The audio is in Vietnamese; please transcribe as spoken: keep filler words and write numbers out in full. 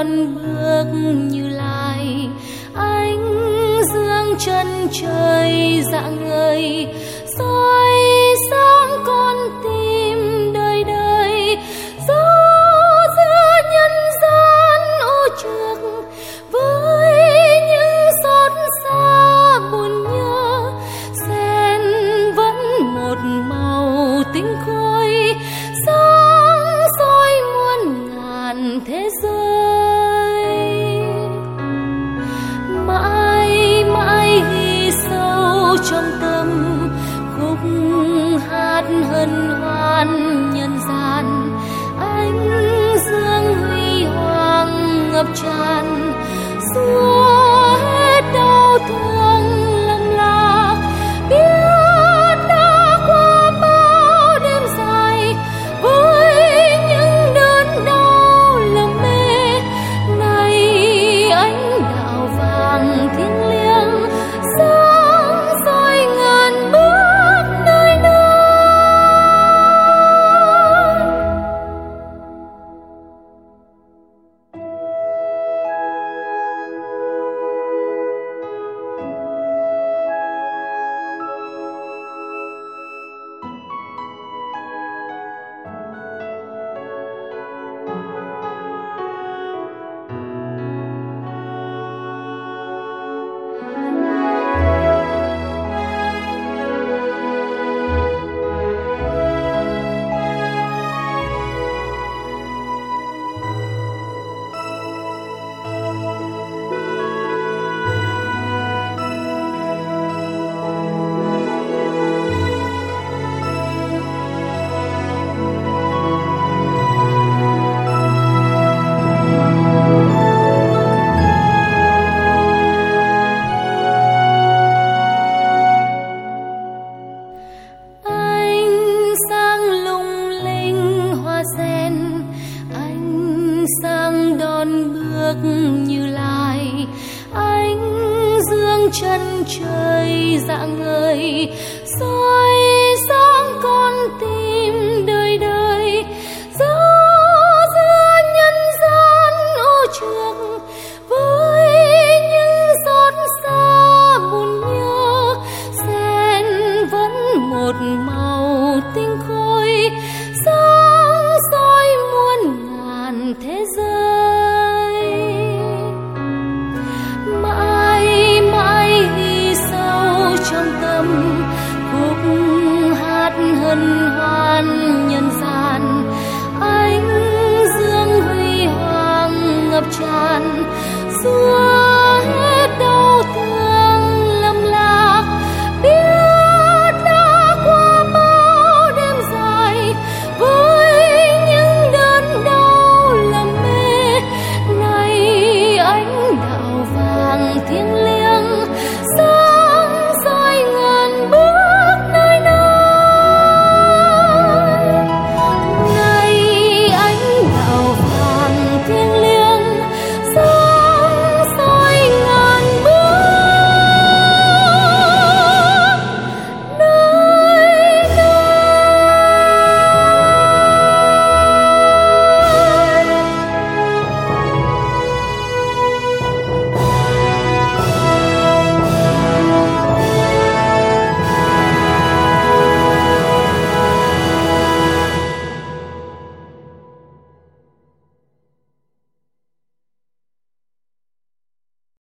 đón bước Như Lai. Ánh dương chân trời rạng ngời, soi sáng con tim đời đời. Dẫu giữa nhân gian ô trực, với những xót xa buồn nhớ, sen vẫn một màu tinh khôi, sáng soi muôn ngàn thế giới. Mãi mãi ghi sâu trong tâm khúc hát hân hoan nhân gian. Ánh dương huy hoàng ngập tràn, xua hết đau thương lầm lạc. Biết đã qua bao đêm dài, với những đớn đau lầm mê, nay ánh đạo vàng thiêng liêng sáng soi ngàn bước nơi nơi. Như Lai. Ánh dương chân trời rạng ngời, soi sáng con tim đời đời. Dẫu giữa nhân gian ô trực, với những xót xa buồn nhớ, sen vẫn một màu tinh khôi, sáng soi muôn ngàn thế giới. Trong tâm khúc hát hân hoan nhân gian. Ánh dương huy hoàng ngập tràn, xua